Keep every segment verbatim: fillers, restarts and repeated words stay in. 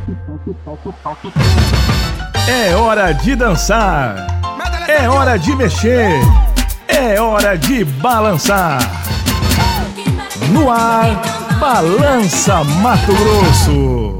É hora de dançar, é hora de mexer, é hora de balançar. No ar, Balança Mato Grosso.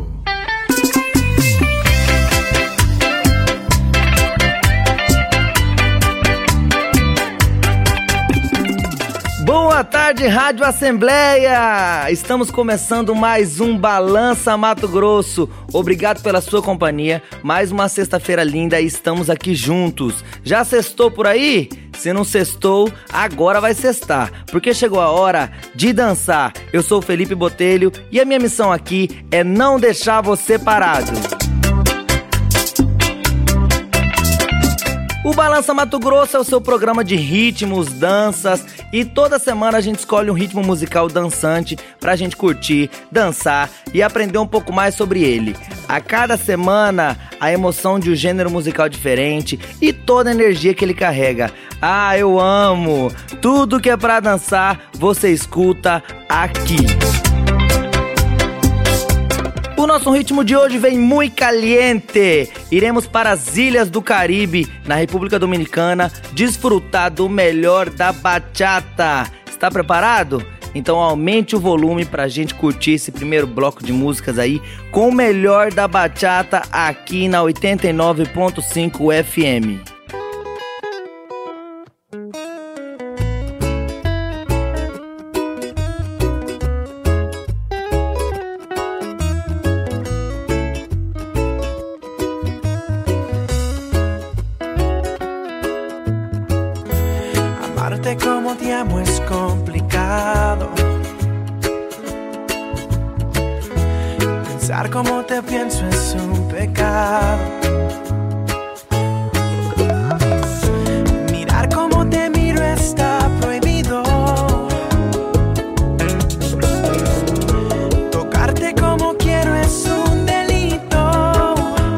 Boa tarde, Rádio Assembleia! Estamos começando mais um Balança Mato Grosso. Obrigado pela sua companhia. Mais uma sexta-feira linda e estamos aqui juntos. Já sextou por aí? Se não sextou, agora vai sextar, porque chegou a hora de dançar. Eu sou o Felipe Botelho e a minha missão aqui é não deixar você parado. O Balança Mato Grosso é o seu programa de ritmos, danças, e toda semana a gente escolhe um ritmo musical dançante pra gente curtir, dançar e aprender um pouco mais sobre ele. A cada semana, a emoção de um gênero musical diferente e toda a energia que ele carrega. Ah, eu amo! Tudo que é pra dançar, você escuta aqui. O nosso ritmo de hoje vem muito caliente. Iremos para as Ilhas do Caribe, na República Dominicana, desfrutar do melhor da bachata. Está preparado? Então aumente o volume pra gente curtir esse primeiro bloco de músicas aí com o melhor da bachata aqui na oitenta e nove ponto cinco F M. Amarte como te amo es complicado. Pensar como te pienso es un pecado. Mirar como te miro está prohibido. Tocarte como quiero es un delito.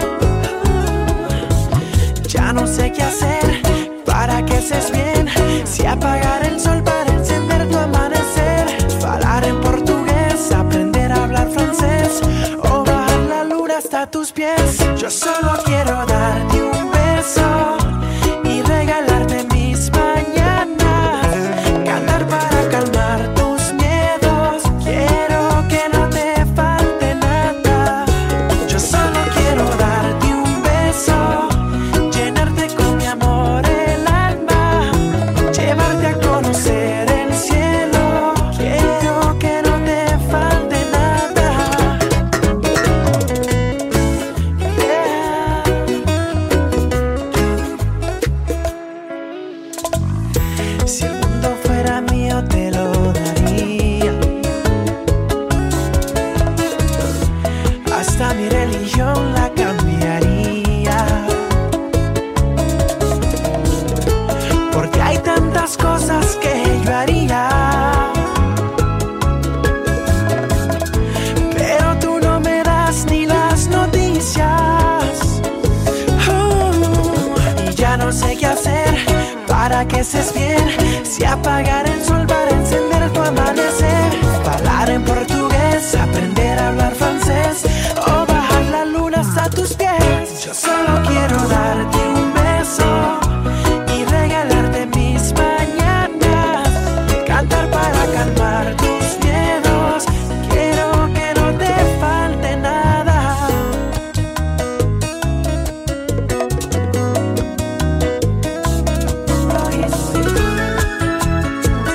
Ya no sé qué hacer para que estés bien. Si apagar el sol para encender tu amanecer, falar en portugués, aprender a hablar francés, o bajar la luna hasta tus pies. Yo solo quiero darte un beso y regalarte mis mañanas, cantar para calmar tus miedos. Quiero que no te falte nada. Yo solo quiero darte un beso, llenarte con mi amor el alma, llevarte a conocer el cielo. Quiero que no te falte nada. Yeah. Si el mundo fuera mío te lo daría, hasta mi religión la cambiaría, porque hay tantas cosas que yo haría, pero tú no me das ni las noticias. Uh, y ya no sé qué hacer para que estés bien. Si apagar el sol para encender tu amanecer, hablar en portugués, aprender a hablar francés, o bajar la luna hasta tus pies. Yo solo quiero darte un beso y regalarte mis mañanas, cantar para calmar tus miedos. Quiero que no te falte nada. Ay, sí.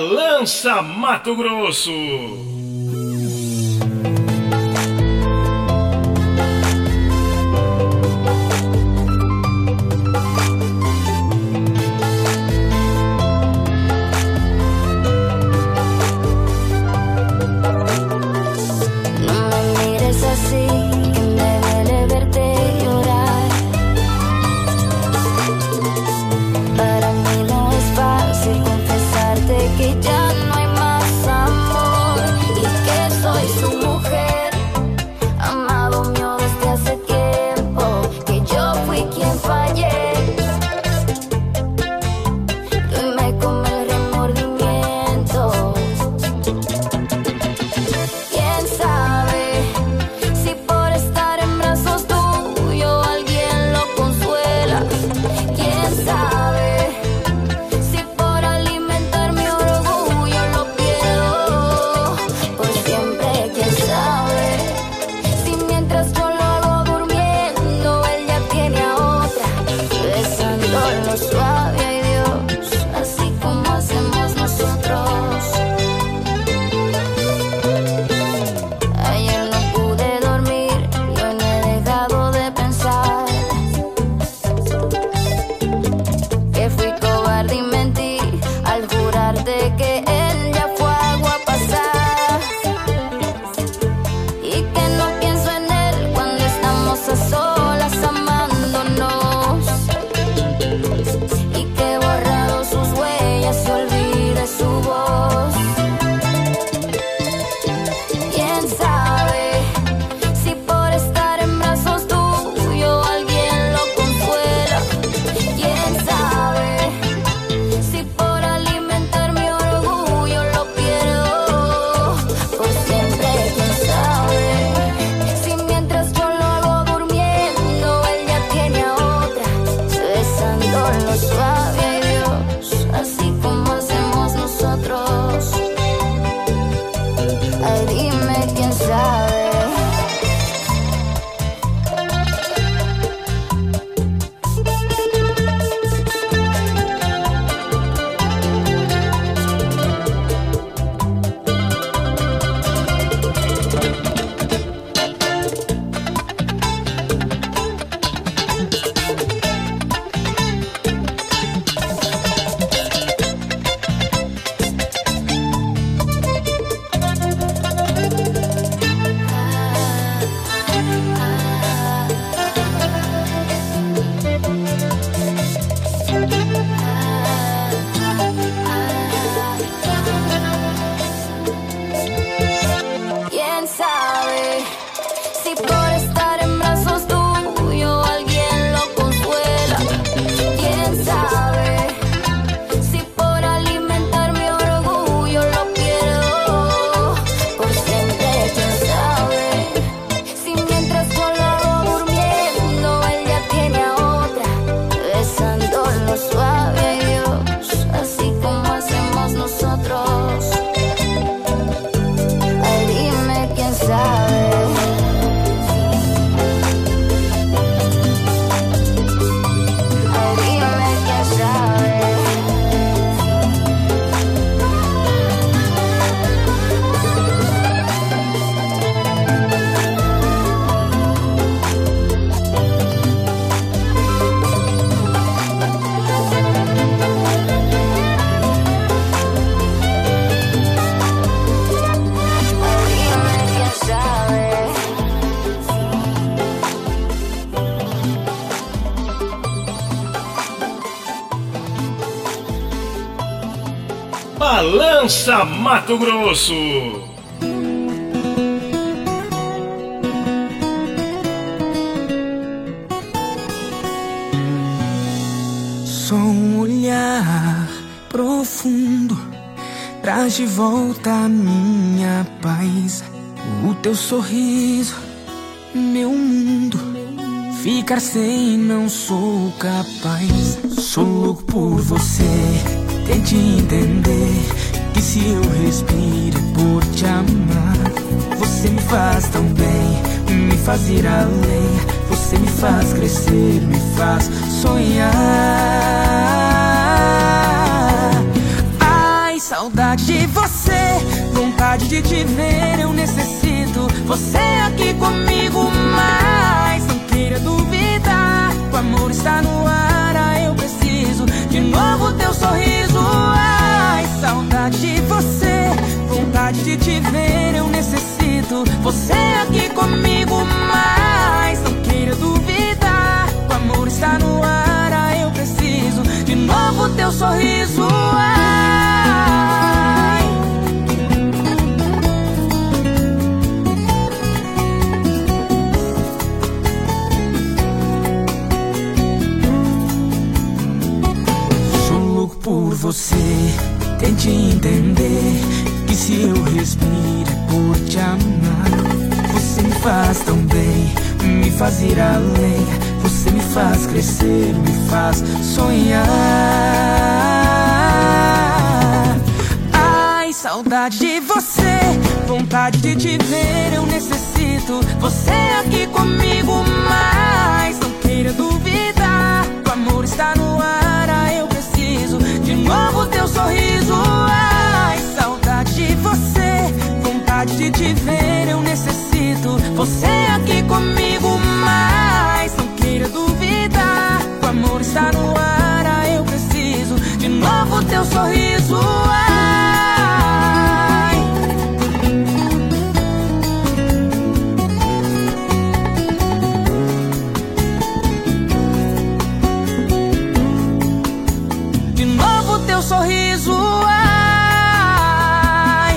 Balança Mato Grosso. Que ya no hay más amor y que soy su mujer. Amado mío desde hace tiempo, que yo fui quien fallé. Y me come el remordimiento. ¿Quién sabe si por estar en brazos tuyos alguien lo consuela? ¿Quién sabe? Suave, ay Dios, así como hacemos nosotros. Ayer no pude dormir y hoy no he dejado de pensar que fui cobarde y mentí al jurarte que él ya fue agua pasada y que no pienso en él cuando estamos a solas amándonos. Y que borrado sus huellas se olvide su voz. ¿Quién sabe si por estar en brazos tuyos alguien lo consuela? ¿Quién sabe si por alimentar mi orgullo lo pierdo por siempre? ¿Quién sabe si mientras yo lo hago durmiendo él ya tiene a otra besándolo suave, ay Dios, así como hacemos nosotros? Ay, dime quién sabe. ¿Quién sabe si por estar en brazos tuyos alguien lo consuela? ¿Quién sabe si por alimentar mi orgullo lo pierdo por siempre? ¿Quién sabe si mientras yo lo hago durmiendo él ya tiene a otra besándolo suave, ay Dios, así como hacemos nosotros? Ay, dime quién sabe. Ay, dime quién sabe. Ay, dime quién sabe. Balança Mato Grosso. Só um olhar profundo traz de volta a minha paz. O teu sorriso, meu mundo. Ficar sem não sou capaz. Sou louco por você. Tente entender que se eu respiro é por te amar. Você me faz tão bem, me faz ir além. Você me faz crescer, me faz sonhar. Ai, saudade. saudade de você, vontade de te ver, eu necessito você aqui comigo, mas não queira duvidar, o amor está no ar, ah, eu preciso de novo teu sorriso. Ai, saudade de você, vontade de te ver, eu necessito você aqui comigo, mas não queira duvidar, o amor está no ar, ah, eu preciso de novo teu sorriso. Ai, sou louco por você, tente entender que se eu respiro é por te amar. Você me faz tão bem, me faz ir além, você me faz crescer, me faz sonhar. Ai, saudade de você, vontade de te ver, eu necessito você aqui comigo, mas não queira duvidar, o amor está no ar, ah, eu preciso de novo teu sorriso. Ai, saudade de você, vontade de te ver, eu necessito você aqui comigo, mas não queira duvidar, o amor está no ar, ah, eu preciso de novo teu sorriso. Ai, de novo teu sorriso. Ai,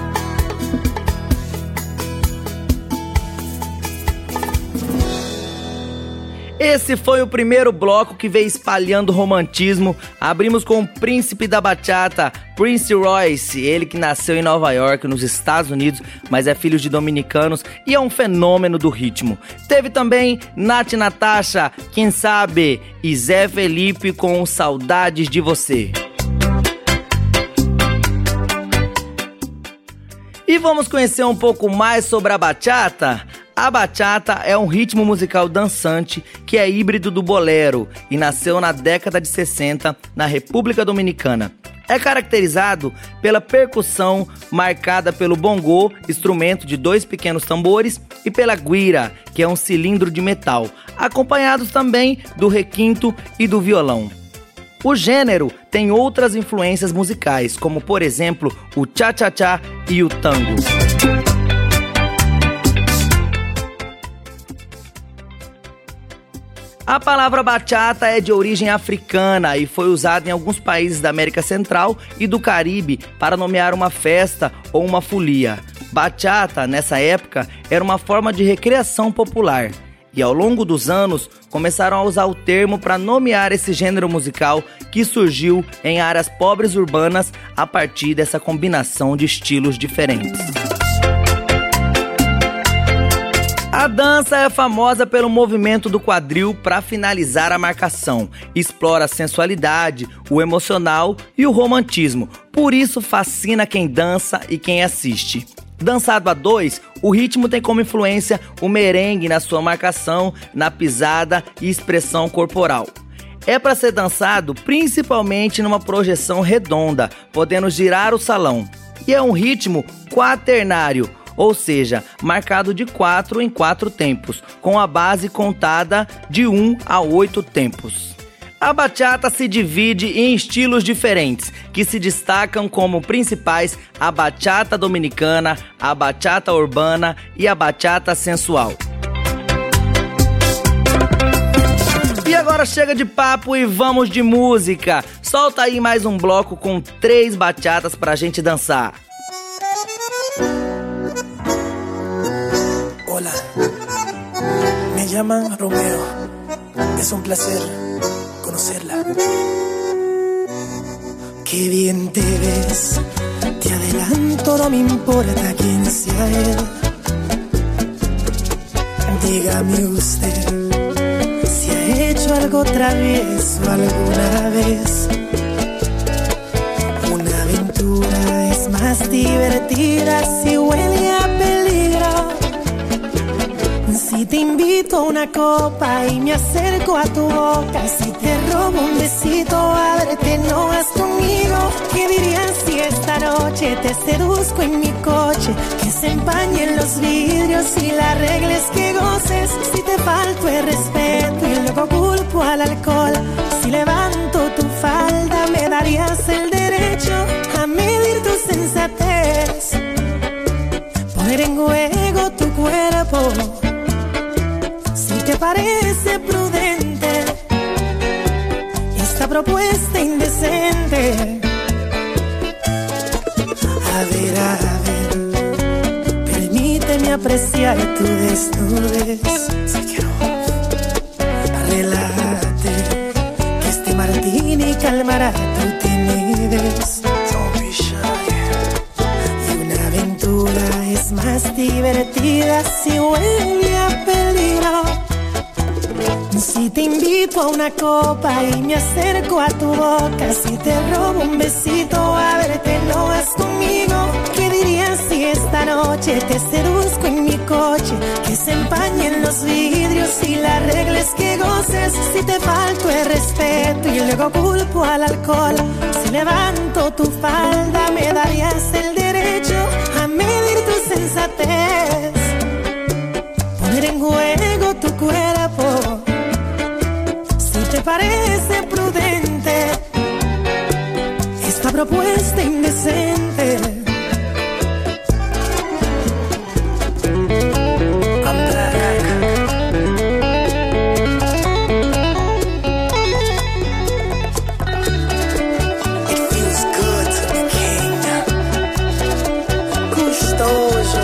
esse foi o primeiro bloco que veio espalhando romantismo. Abrimos com o príncipe da bachata, Prince Royce, ele que nasceu em Nova York, nos Estados Unidos, mas é filho de dominicanos e é um fenômeno do ritmo. Teve também Nath Natasha, Quem Sabe, e Zé Felipe com Saudades de Você. E vamos conhecer um pouco mais sobre a bachata? A bachata é um ritmo musical dançante que é híbrido do bolero e nasceu na década de sessenta na República Dominicana. É caracterizado pela percussão marcada pelo bongô, instrumento de dois pequenos tambores, e pela guira, que é um cilindro de metal, acompanhados também do requinto e do violão. O gênero tem outras influências musicais, como por exemplo o cha-cha-cha e o tango. A palavra bachata é de origem africana e foi usada em alguns países da América Central e do Caribe para nomear uma festa ou uma folia. Bachata, nessa época, era uma forma de recreação popular. E ao longo dos anos, começaram a usar o termo para nomear esse gênero musical que surgiu em áreas pobres urbanas a partir dessa combinação de estilos diferentes. A dança é famosa pelo movimento do quadril para finalizar a marcação. Explora a sensualidade, o emocional e o romantismo. Por isso fascina quem dança e quem assiste. Dançado a dois, o ritmo tem como influência o merengue na sua marcação, na pisada e expressão corporal. É para ser dançado principalmente numa projeção redonda, podendo girar o salão. E é um ritmo quaternário, ou seja, marcado de quatro em quatro tempos, com a base contada de um a oito tempos. A bachata se divide em estilos diferentes, que se destacam como principais a bachata dominicana, a bachata urbana e a bachata sensual. E agora chega de papo e vamos de música. Solta aí mais um bloco com três bachatas pra gente dançar. Hola, me llaman Romeo, es un placer conocerla. Qué bien te ves, te adelanto, no me importa quién sea él. Dígame usted si ha hecho algo travieso alguna vez. Una aventura es más divertida si huele a peligro. Si Si te invito a una copa y me acerco a tu boca, si te robo un besito, ábrete, no vas conmigo. ¿Qué dirías si esta noche te seduzco en mi coche? Que se empañen los vidrios y la regla es que goces. Si te falto el respeto y luego culpo al alcohol, si levanto tu falda me darías el derecho a medir tu sensatez, poner en juego tu cuerpo. Si te parece prudente esta propuesta indecente, a ver, a ver, permíteme apreciar tu desnudez. Relájate, que este martini calmará tu timidez. Y una aventura es más divertida si huele a peligro. Si te invito a una copa y me acerco a tu boca, si te robo un besito, a verte, no vas conmigo. ¿Qué dirías si esta noche te seduzco en mi coche? Que se empañen los vidrios y la regla es que goces. Si te falto el respeto y luego culpo al alcohol, si levanto tu falda me darías el derecho a medir tu sensatez, poner en juego tu cuerpo. ¿Te parece prudente esta propuesta indecente? It feels good to be king. Gustoso.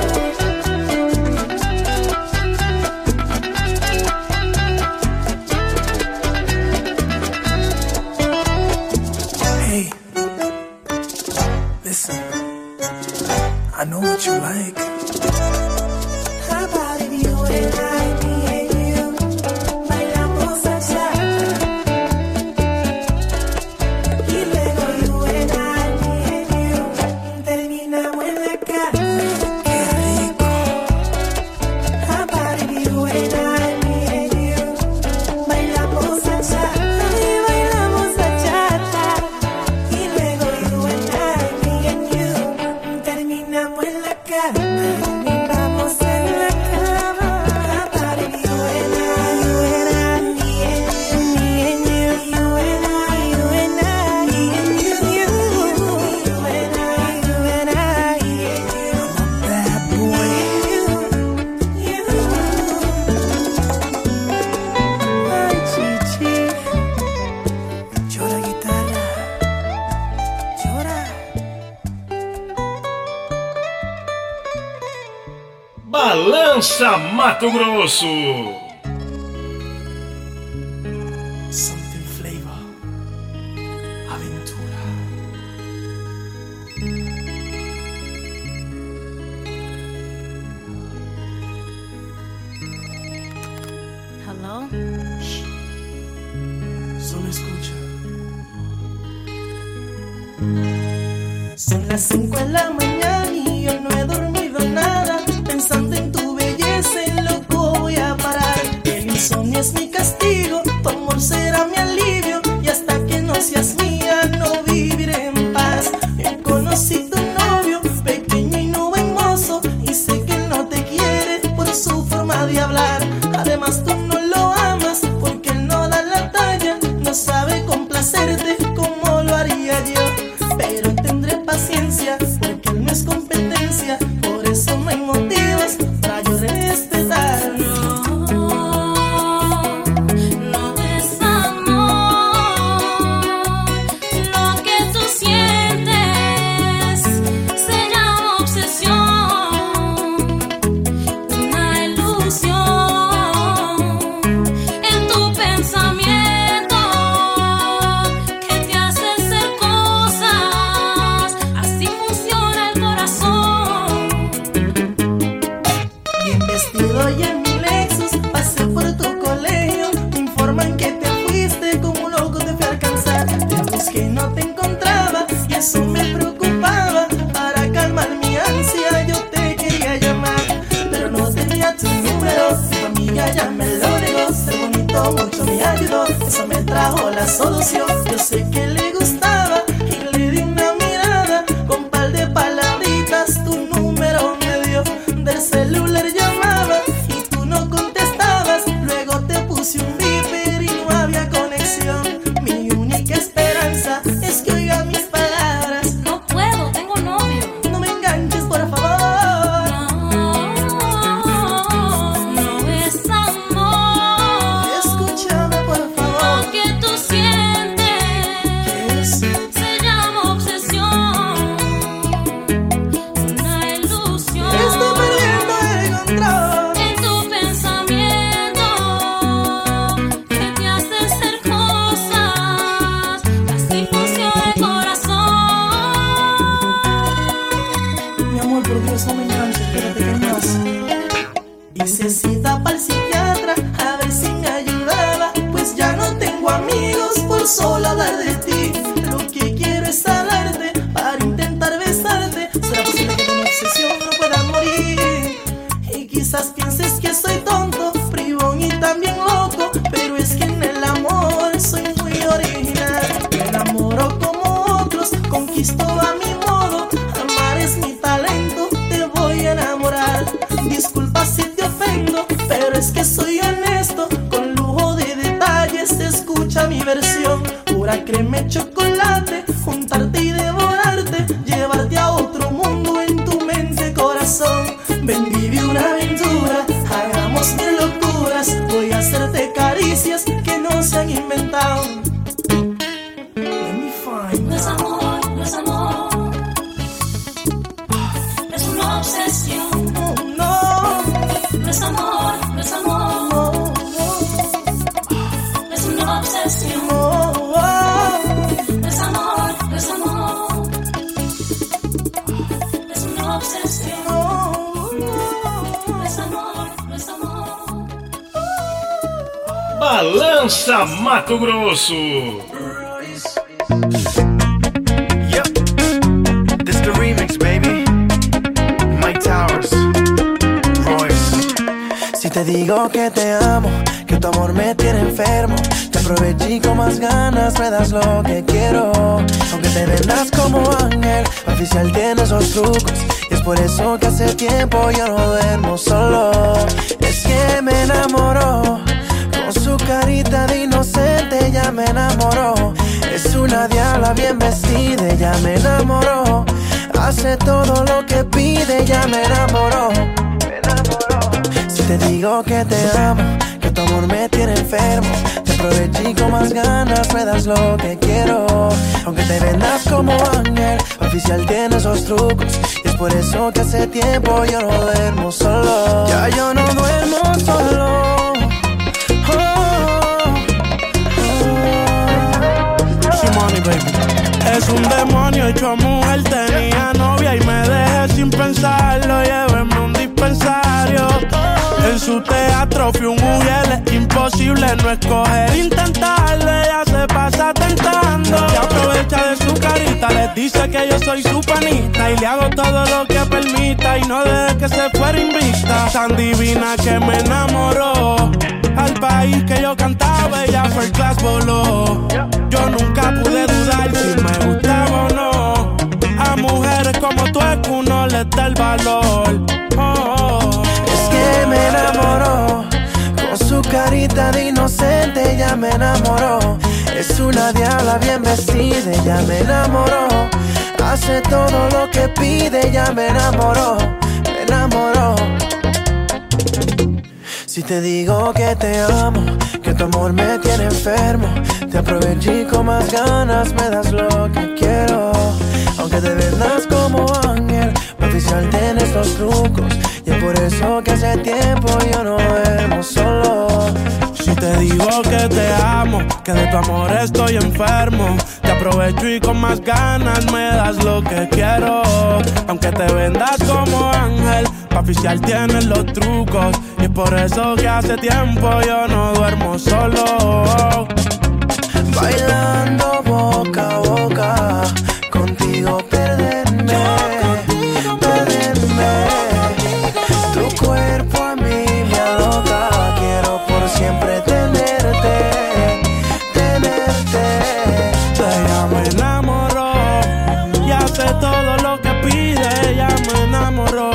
I know what you like. How about if you and I, me and you, bailamos bachata? Y luego you and I, me and you, terminamos en la cama. Qué rico. How about if you and I, me and you, bailamos bachata? Y bailamos bachata. Y luego you and I, me and you, terminamos en la cama, terminamos en la cama. About it, you and I, you and I, me and you, me and you, you and I, you and I, me and you, you, you and I, you and I, me and you. I'm a bad boy. You, you. Ay, chichi, llora guitarra, llora. Balança Mato Grosso. Something flavor, aventura. Hello. Shh. Solo escucha. Son las cinco de la mañana y yo no he dormido nada, pensando en tu belleza, en loco voy a parar. El insomnio es mi castigo, tu amor será mi alivio, y hasta que no seas mía no viviré en paz. Yo conocí tu novio, pequeño y no buen mozo, y sé que él no te quiere por su forma de hablar. Además tú no lo amas porque él no da la talla, no sabe complacerte como lo haría yo. Pero tendré paciencia porque él no es como solución. Yo sé que le gustaba y le di una mirada. Con par de palabritas tu número me dio. Del celular llamaba y tú no contestabas. Luego te puse un beeper y no había conexión. Mi única esperanza es que oiga mis palabras. No puedo, tengo novio. No me enganches, por favor. No, no es amor. Escúchame, por favor. Lo que tú sientes ¿Qué es? se llama obsesión. Una ilusión. Estoy perdiendo el control. En tu pensamiento que te hace hacer cosas. Así funciona el corazón. Mi amor, por Dios, no me enganches, espérate, ¿qué más? Hice cita para el psiquiatra a ver si me ayudaba. Pues ya no tengo amigos por solo hablar de ti. Lo que quiero es hablarte para intentar besarte. ¿Será posible que de mi obsesión no pueda morir? Y quizás pienses que soy tonto, bribón y también loco, pero es que en el amor soy muy original. Me enamoro como otros, conquisto a mi modo. Amar es mi talento, te voy a enamorar. Disculpa si te ofendo, pero es que soy honesto. Con lujo de detalles, escucha mi versión. Pura crema y chocolate, juntarte y devorarte. Llevarte a otro mundo en tu mente, corazón. Ven, vive una aventura, hagamos mil locuras. Voy a hacerte caricias que no se han inventado. Let me find No es out. amor, no es amor. Es una obsesión. Oh, no, No es amor, no es amor. no, no, Es una obsesión. no, oh. No es amor, no es amor. Es una obsesión. No es amor, no es amor. Balança Mato Grosso. Yep, this the remix, baby. Mike Towers, Royce. Si te digo que te amo, que tu amor me tiene enfermo, te aproveché y con más ganas me das lo que quiero. Aunque te vendas como ángel, oficial tiene esos trucos. Y es por eso que hace tiempo yo no duermo solo. Es que me enamoró, con su carita de inocente ya me enamoró. Es una diabla bien vestida, ya me enamoró. Hace todo lo que pide, ya me enamoró. Me enamoró. Si te digo que te amo, que tu amor me tiene enfermo, te aproveché y con más ganas me das lo que quiero. Aunque te vendas como ángel, oficial tiene esos trucos. Y es por eso que hace tiempo yo no duermo solo. Ya yo no duermo solo. Oh, oh. Money, baby. Es un demonio hecho mujer, tenía novia y me dejé sin pensarlo. Llévenme un dispensario. En su teatro fui un mujer, es imposible no escoger. Intentarlo, ella se pasa tentando. Se aprovecha de su carita, les dice que yo soy su panita. Y le hago todo lo que permita y no deje que se fuera invicta. Tan divina que me enamoró. Al país que yo cantaba, ella first class voló. Yo nunca pude dudar si me gustaba o no. A mujeres como tú es que uno les da el valor. Oh, oh, oh. Es que me enamoró, con su carita de inocente ella me enamoró. Es una diabla bien vestida, ella me enamoró. Hace todo lo que pide, ella me enamoró. Me enamoró. Si te digo que te amo, que tu amor me tiene enfermo, te aproveché y con más ganas me das lo que quiero. Aunque te vendas como ángel, oficial tienes los trucos. Y es por eso que hace tiempo yo no duermo solo. Si te digo que te amo, que de tu amor estoy enfermo, te aprovecho y con más ganas me das lo que quiero. Aunque te vendas como ángel, pa' oficial tienes los trucos. Y es por eso que hace tiempo yo no duermo solo. Bailando boca a boca, contigo perderme, perderme. Tu cuerpo a mí me aloca, quiero por siempre tenerte, tenerte. me enamoró.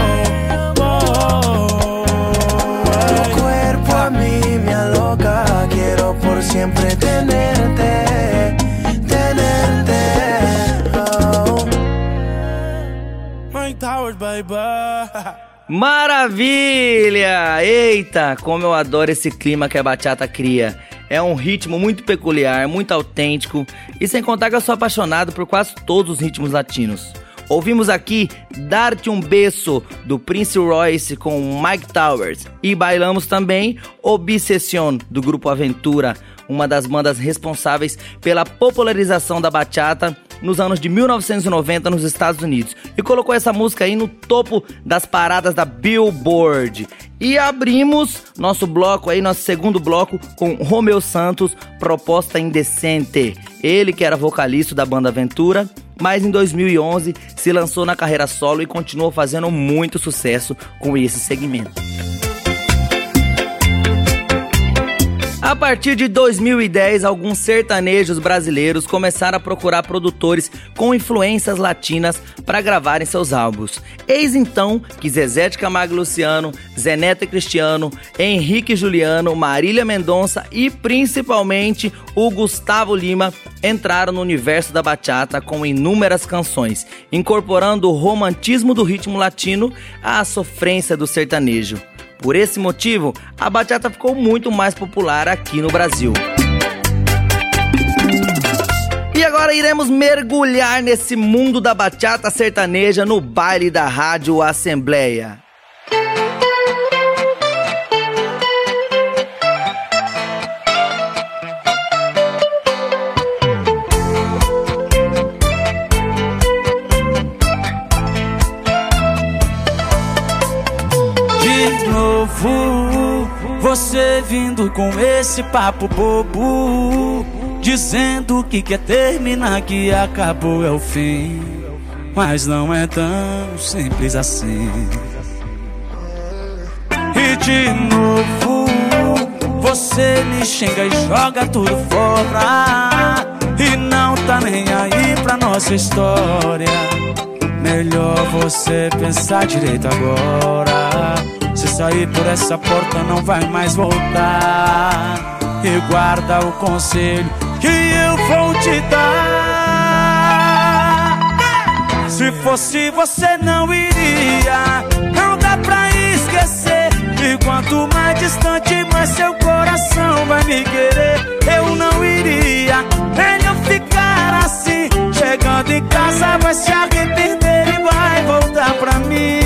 Oh, Tu cuerpo a mí me aloca, quiero por siempre tenerte, tenerte. Oh. Mike Towers, baby. Maravilha! Eita, como eu adoro esse clima que a bachata cria. É um ritmo muito peculiar, muito autêntico, e sem contar que eu sou apaixonado por quase todos os ritmos latinos. Ouvimos aqui Dar-te um Beso, do Prince Royce com Mike Towers, e bailamos também Obsession, do Grupo Aventura, uma das bandas responsáveis pela popularização da bachata nos anos de mil novecentos e noventa nos Estados Unidos, e colocou essa música aí no topo das paradas da Billboard. E abrimos nosso bloco aí, nosso segundo bloco, com Romeu Santos, Proposta Indecente. Ele que era vocalista da banda Aventura, mas em dois mil e onze se lançou na carreira solo e continuou fazendo muito sucesso com esse segmento. A partir de dois mil e dez, alguns sertanejos brasileiros começaram a procurar produtores com influências latinas para gravarem seus álbuns. Eis então que Zezé de Camargo e Luciano, Zé Neto e Cristiano, Henrique e Juliano, Marília Mendonça e principalmente o Gustavo Lima entraram no universo da bachata com inúmeras canções, incorporando o romantismo do ritmo latino à sofrência do sertanejo. Por esse motivo, a bachata ficou muito mais popular aqui no Brasil. E agora iremos mergulhar nesse mundo da bachata sertaneja no baile da Rádio Assembleia. Você vindo com esse papo bobo, dizendo que quer terminar, que acabou é o fim. Mas não é tão simples assim. E de novo você me xinga e joga tudo fora, e não tá nem aí pra nossa história. Melhor você pensar direito agora. Se sair por essa porta não vai mais voltar. E guarda o conselho que eu vou te dar. Se fosse você não iria, não dá pra esquecer. E quanto mais distante, mais seu coração vai me querer. Eu não iria, melhor ficar assim. Chegando em casa vai se arrepender e vai voltar pra mim.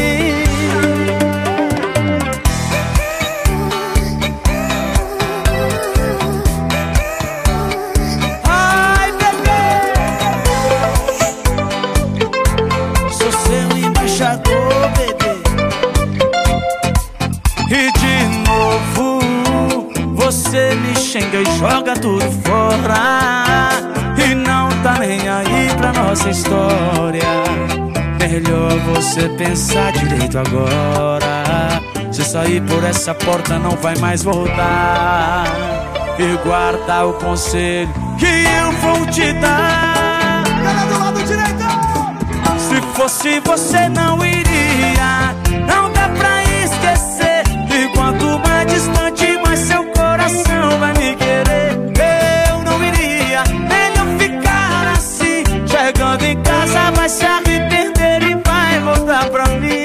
E de novo você me xinga e joga tudo fora, e não tá nem aí pra nossa história. Melhor você pensar direito agora. Se sair por essa porta não vai mais voltar. E guarda o conselho que eu vou te dar. Galera do lado direito! Se fosse você não iria, não dá pra esquecer. E quanto mais distante, mais seu coração vai me querer. Eu não iria, melhor ficar assim. Chegando em casa vai se arrepender e vai voltar pra mim.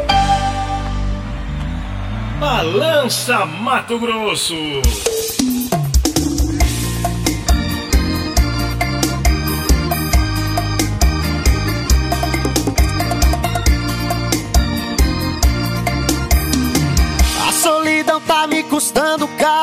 Balança Mato Grosso.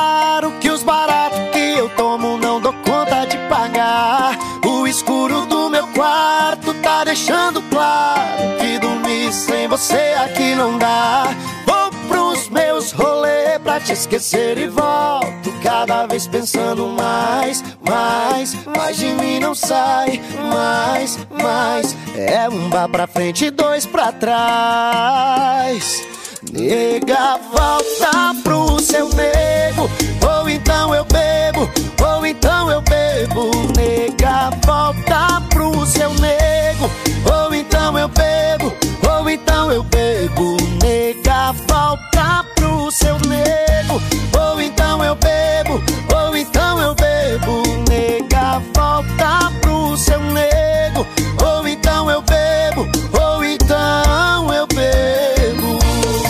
caro que os baratos que eu tomo não dou conta de pagar. O escuro do meu quarto tá deixando claro que dormir sem você aqui não dá. Vou pros meus rolês pra te esquecer e volto cada vez pensando mais, mais, mais de mim não sai, mais, mais. É um bar pra frente e dois pra trás. Nega, volta pro seu nego, ou então eu bebo, ou então eu bebo. Nega, volta pro seu nego, ou então eu bebo, ou então eu bebo. Nega, volta pro seu nego, ou então eu bebo, ou então eu bebo. Nega, volta pro seu nego, ou então eu bebo, ou então eu bebo.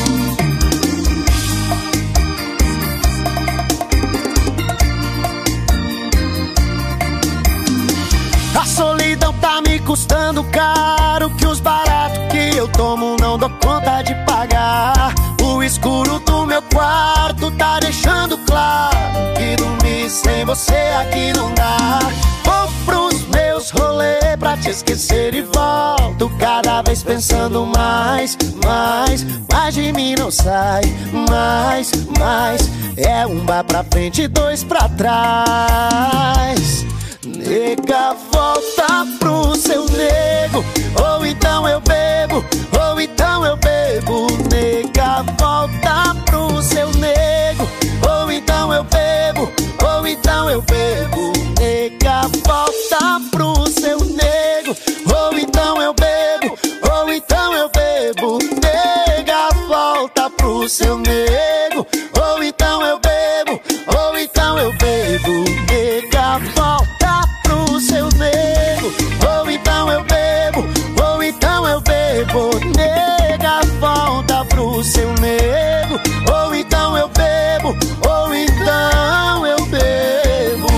A solidão tá me custando caro, que os baratos que eu tomo não dou conta de pagar. O escuro do meu quarto tá deixando claro que dormir sem você aqui não dá. Vou pros meus rolês pra te esquecer e volto cada vez pensando mais, mais, mais de mim não sai, mais, mais. É um bar pra frente e dois pra trás. Nega, volta pro seu nego, ou então eu bebo, ou então eu bebo. Nega, volta pro seu nego, ou então eu bebo, ou então eu bebo. Nega, volta pro seu nego, ou então eu bebo, ou então eu bebo. Nega, volta pro seu nego, ou então eu bebo, ou então eu bebo. Nega, volta pro seu nego, ou então eu bebo, ou então eu bebo. Nega, volta pro seu nego, ou então eu bebo, ou então eu bebo.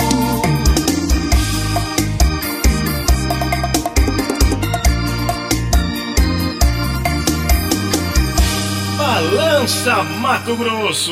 Balança Mato Grosso.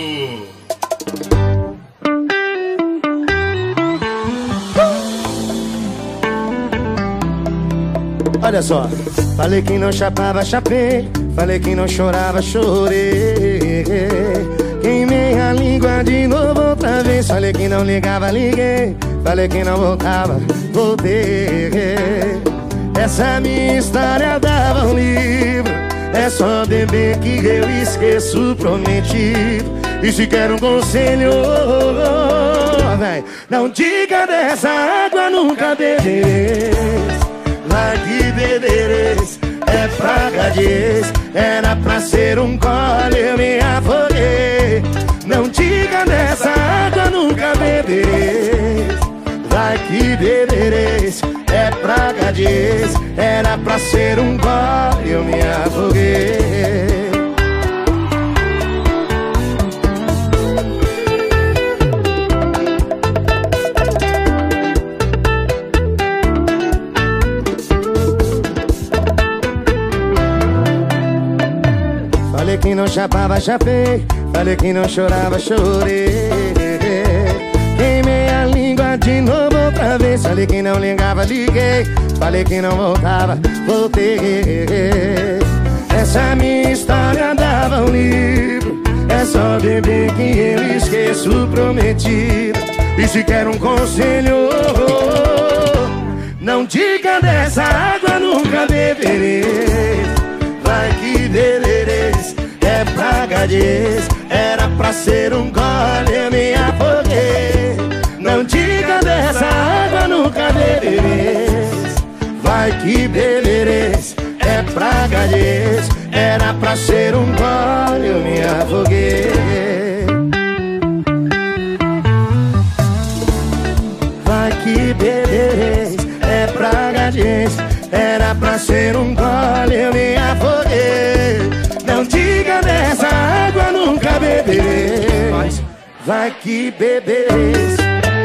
Olha só, falei que não chapava, chapei. Falei que não chorava, chorei. Queimei a língua de novo outra vez. Falei que não ligava, liguei. Falei que não voltava, voltei. Essa minha história dava um livro. É só beber que eu esqueço o prometido. E se quer um conselho, véi, não diga dessa água, nunca beberei. Vai que bebereis, é praga de ex. Era pra ser um gole, eu me afoguei. Não diga dessa água, nunca bebereis. Vai que bebereis, é praga de ex. Era pra ser um gole, eu me afoguei. Falei que não chapava, chapei. Falei que não chorava, chorei. Queimei a língua de novo outra vez. Falei que não ligava, liguei. Falei que não voltava, voltei. Essa minha história dava um livro. É só beber que eu esqueço o prometido. E se quer um conselho, não diga dessa água, nunca beberei. Vai que bebereis, é praga de ex. Era pra ser um gole, eu me afoguei. Não diga dessa água, nunca bebereis. Vai que bebereis, é praga de ex. Era pra ser um gole, eu me afoguei. Vai que bebereis, é praga de ex. Era pra ser um gole, eu me afoguei. Não diga dessa água, nunca bebereis. Vai que bebereis,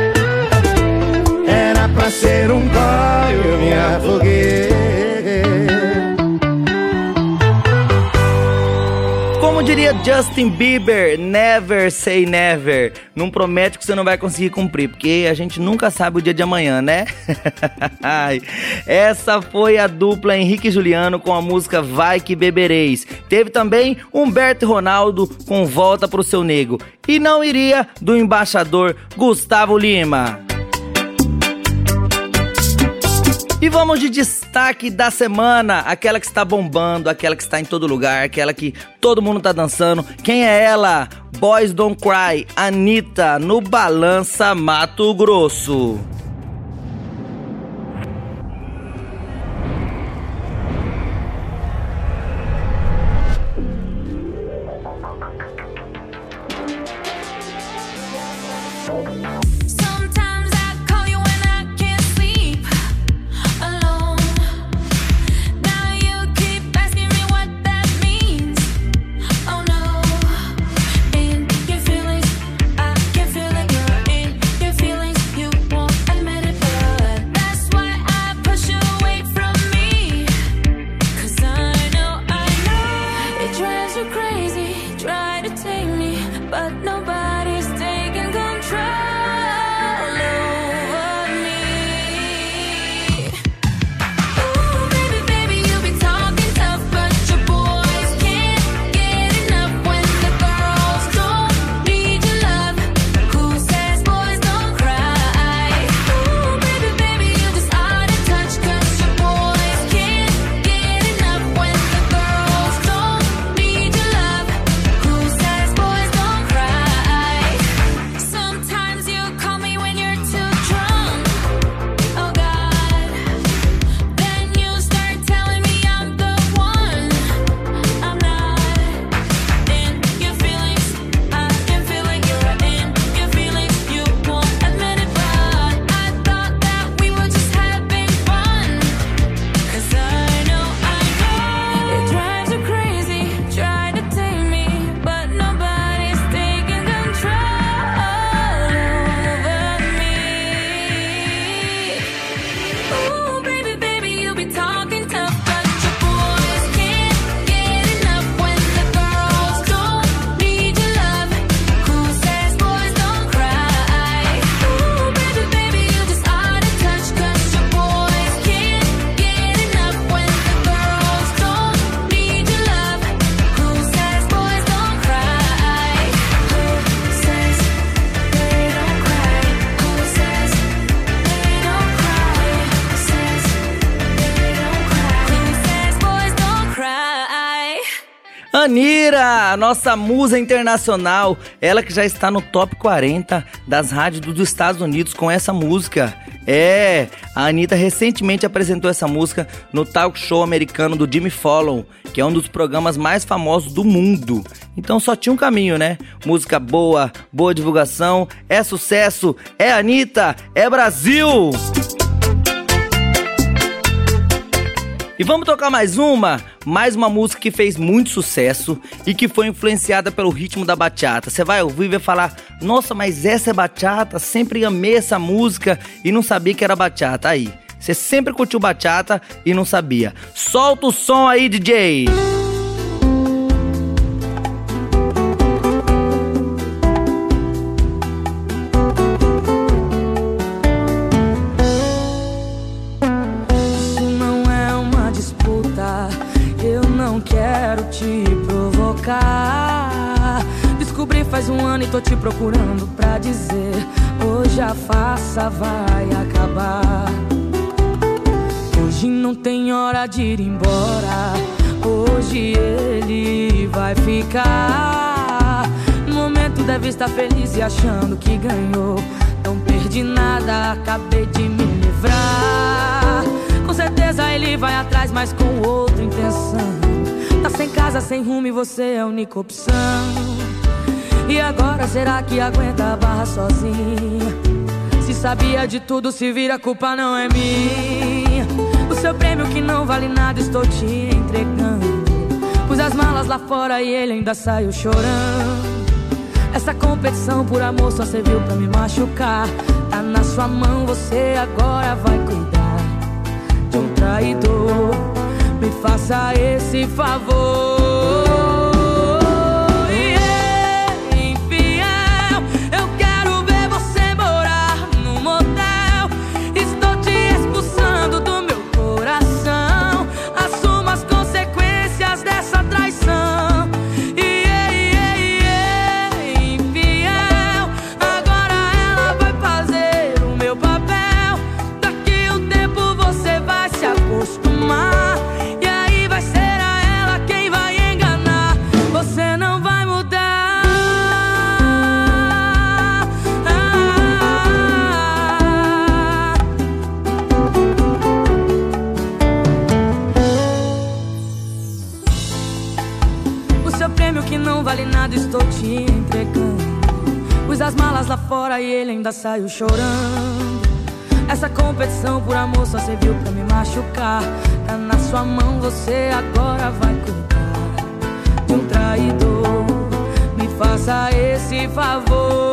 era pra ser um gole, eu me afoguei. Como diria Justin Bieber, never say never. Não promete que você não vai conseguir cumprir, porque a gente nunca sabe o dia de amanhã, né? Essa foi a dupla Henrique e Juliano com a música Vai Que Bebereis. Teve também Humberto e Ronaldo com Volta Pro Seu Nego. E não iria do embaixador Gustavo Lima. E vamos de destaque da semana, aquela que está bombando, aquela que está em todo lugar, aquela que todo mundo tá dançando. Quem é ela? Boys Don't Cry, Anitta, no Balança Mato Grosso. Anira, nossa musa internacional, ela que já está no top quarenta das rádios dos Estados Unidos com essa música. É, a Anitta recentemente apresentou essa música no talk show americano do Jimmy Fallon, que é um dos programas mais famosos do mundo. Então só tinha um caminho, né? Música boa, boa divulgação, é sucesso, é Anitta, é Brasil! E vamos tocar mais uma, mais uma música que fez muito sucesso e que foi influenciada pelo ritmo da bachata. Você vai ouvir e vai falar, nossa, mas essa é bachata, sempre amei essa música e não sabia que era bachata. Aí, você sempre curtiu bachata e não sabia. Solta o som aí, D J! Descobri faz um ano e tô te procurando pra dizer, hoje a farsa vai acabar. Hoje não tem hora de ir embora, hoje ele vai ficar. No momento deve estar feliz e achando que ganhou, não perdi nada, acabei de me livrar. Com certeza ele vai atrás, mas com outra intenção. Tá sem casa, sem rumo e você é a única opção. E agora será que aguenta a barra sozinha? Se sabia de tudo, se vira, a culpa não é minha. O seu prêmio que não vale nada estou te entregando. Pus as malas lá fora e ele ainda saiu chorando. Essa competição por amor só serviu pra me machucar. Tá na sua mão, você agora vai cuidar de um traidor. Me faça esse favor. lá fora e ele ainda saiu chorando. Essa competição por amor só serviu pra me machucar. Tá na sua mão, você agora vai cuidar de um traidor. Me faça esse favor.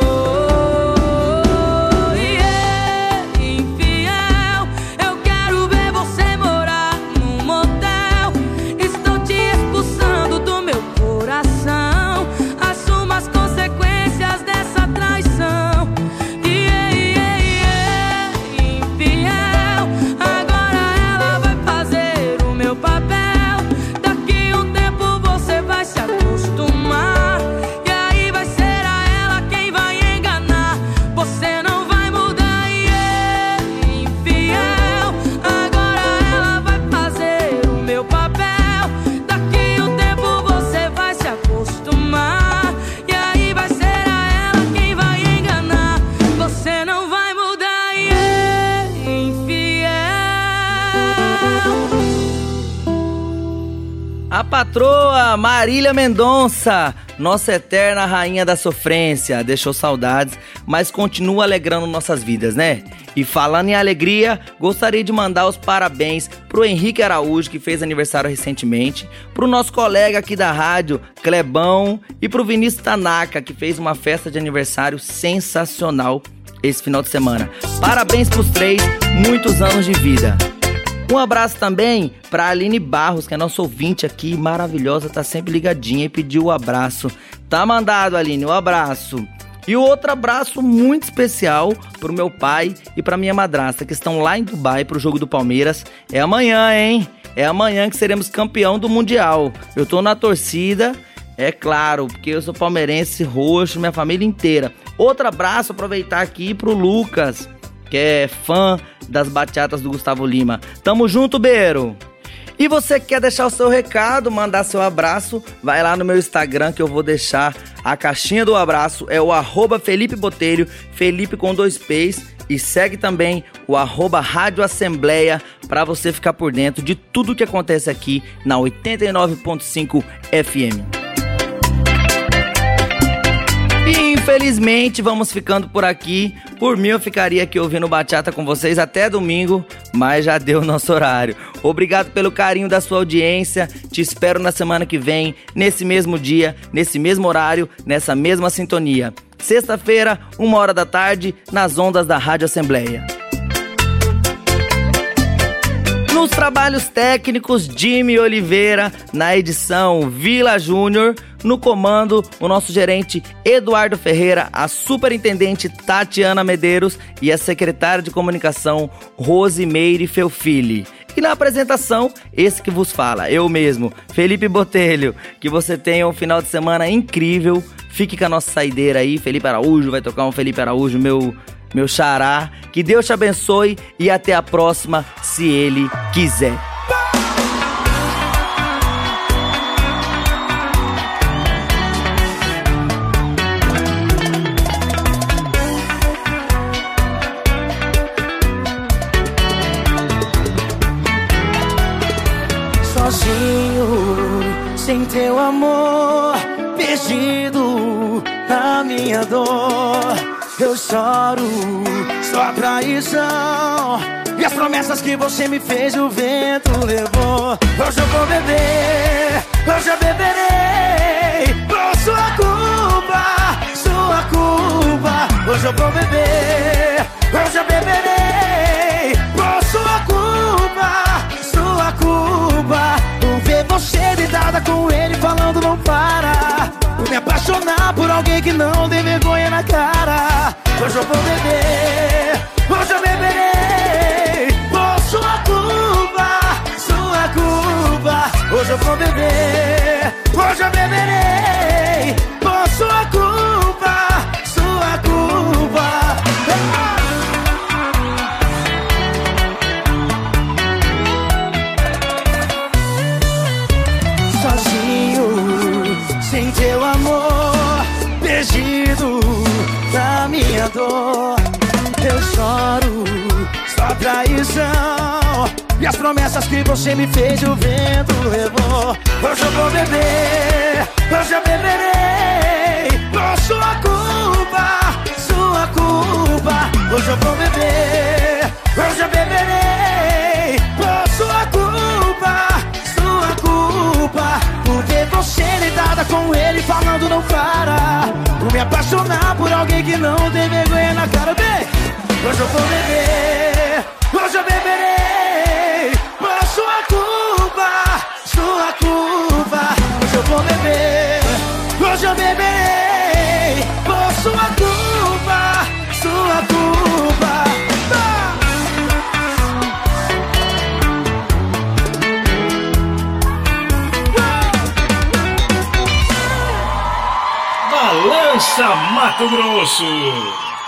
A patroa Marília Mendonça, nossa eterna rainha da sofrência, deixou saudades, mas continua alegrando nossas vidas, né? E falando em alegria, gostaria de mandar os parabéns pro Henrique Araújo, que fez aniversário recentemente, pro nosso colega aqui da rádio, Clebão, e pro Vinícius Tanaka, que fez uma festa de aniversário sensacional esse final de semana. Parabéns pros três, muitos anos de vida. Um abraço também pra Aline Barros, que é nossa ouvinte aqui, maravilhosa, tá sempre ligadinha e pediu o abraço. Tá mandado, Aline, o abraço. E o outro abraço muito especial pro meu pai e pra minha madrasta, que estão lá em Dubai pro jogo do Palmeiras. É amanhã, hein? É amanhã que seremos campeão do Mundial. Eu tô na torcida, é claro, porque eu sou palmeirense roxo, minha família inteira. Outro abraço, aproveitar aqui pro Lucas, que é fã das bachatas do Gustavo Lima. Tamo junto, Beiro! E você quer deixar o seu recado, mandar seu abraço, vai lá no meu Instagram que eu vou deixar a caixinha do abraço, é o arroba Felipe Botelho, Felipe com dois P's, e segue também o arroba Rádio Assembleia pra você ficar por dentro de tudo que acontece aqui na oitenta e nove ponto cinco F M. E infelizmente vamos ficando por aqui. Por mim eu ficaria aqui ouvindo bachata com vocês até domingo, mas já deu o nosso horário. Obrigado pelo carinho da sua audiência. Te espero na semana que vem, nesse mesmo dia, nesse mesmo horário, nessa mesma sintonia. Sexta-feira, uma hora da tarde, nas ondas da Rádio Assembleia. Nos trabalhos técnicos, Jimmy Oliveira, na edição Vila Júnior, no comando, o nosso gerente Eduardo Ferreira, a superintendente Tatiana Medeiros e a secretária de comunicação Rosimeire Felfili. E na apresentação, esse que vos fala, eu mesmo, Felipe Botelho. Que você tenha um final de semana incrível. Fique com a nossa saideira aí, Felipe Araújo, vai tocar um Felipe Araújo, meu... meu xará. Que Deus te abençoe e até a próxima, se Ele quiser. Sozinho, sem teu amor, perdido na minha dor. Eu choro, só traição. E as promessas que você me fez o vento levou. Hoje eu vou beber, hoje eu beberei por sua culpa, sua culpa. Hoje eu vou beber, hoje eu beberei por sua culpa, sua culpa. Por ver você deitada com ele falando não para. Por me apaixonar por alguém que não tem vergonha na cara. Hoje eu vou beber, hoje eu beberei por sua culpa, sua culpa. Hoje eu vou beber, hoje eu beberei por sua culpa, sua culpa. Sozinho, sem teu amor, perdido na minha dor. Eu choro, só traição. E as promessas que você me fez o vento levou. Hoje eu vou beber, hoje eu beberei por sua culpa, sua Hoje eu vou beber, hoje eu beberei por sua culpa, sua culpa. Por ver você deitada com ele falando não para. Por me apaixonar por alguém que não tem vergonha na cara. Bem, hoje eu vou beber, hoje eu beberei por sua culpa, sua culpa. Hoje eu vou beber, hoje eu beberei por sua culpa, sua culpa. Balança Mato Grosso.